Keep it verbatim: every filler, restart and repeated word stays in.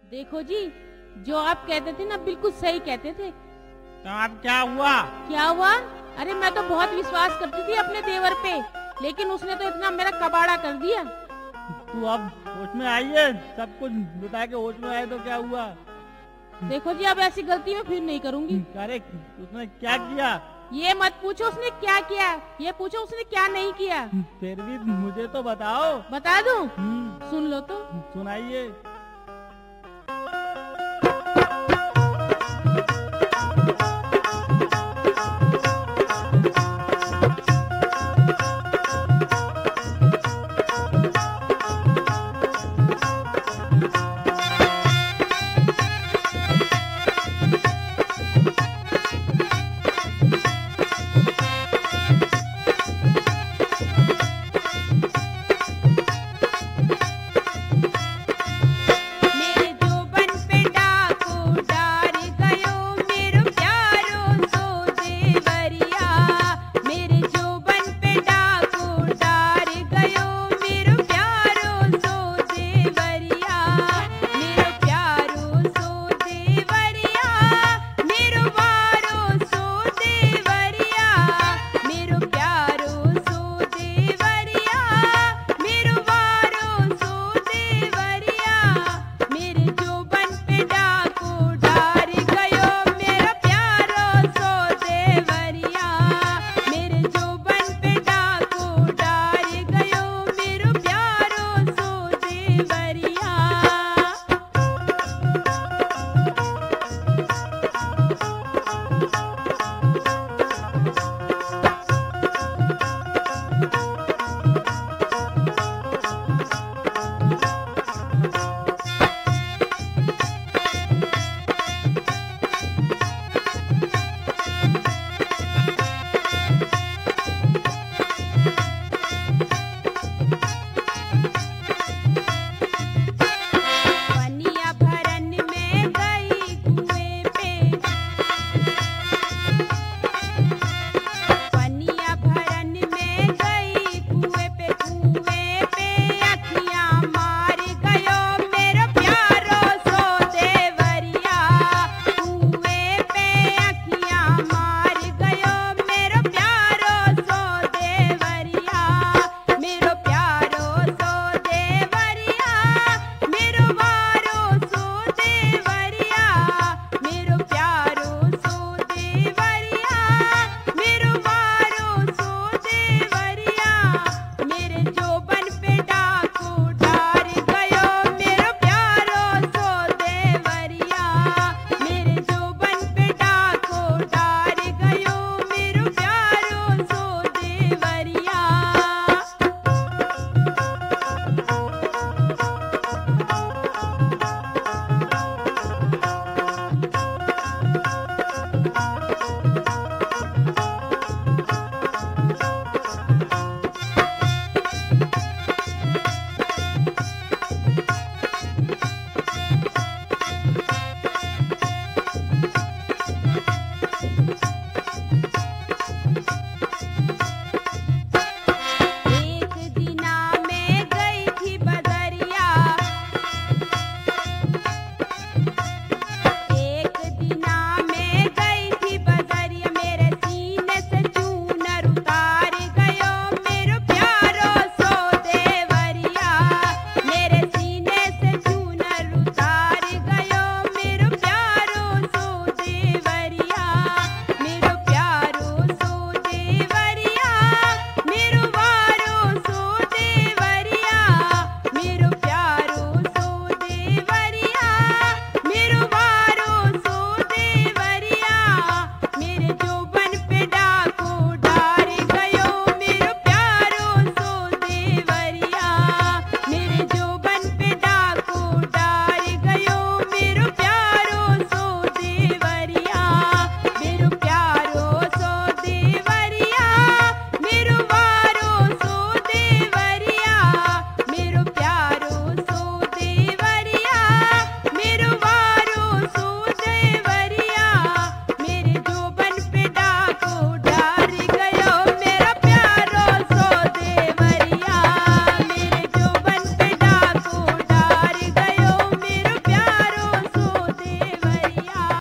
देखो जी, जो आप कहते थे ना बिल्कुल सही कहते थे। तो अब क्या हुआ? क्या हुआ? अरे मैं तो बहुत विश्वास करती थी अपने देवर पे, लेकिन उसने तो इतना मेरा कबाड़ा कर दिया। तू अब होश में आई है? सब कुछ बता के होश में आए तो क्या हुआ? देखो जी, अब ऐसी गलती मैं फिर नहीं करूंगी। अरे उसने क्या किया? ये मत पूछो उसने क्या किया, ये पूछो उसने क्या नहीं किया। फिर भी मुझे तो बताओ। बता दूं? हम्म, सुन लो तो। सुनाइए।